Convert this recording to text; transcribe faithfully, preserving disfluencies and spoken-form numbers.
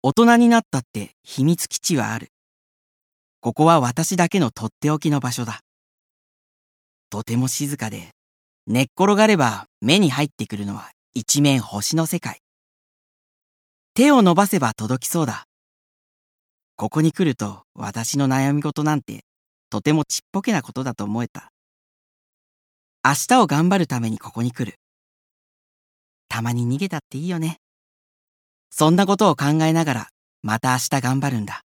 大人になったって秘密基地はある。ここは私だけのとっておきの場所だ。とても静かで、寝っ転がれば目に入ってくるのは一面星の世界。手を伸ばせば届きそうだ。ここに来ると私の悩み事なんてとてもちっぽけなことだと思えた。明日を頑張るためにここに来る。たまに逃げたっていいよね。そんなことを考えながらまた明日頑張るんだ。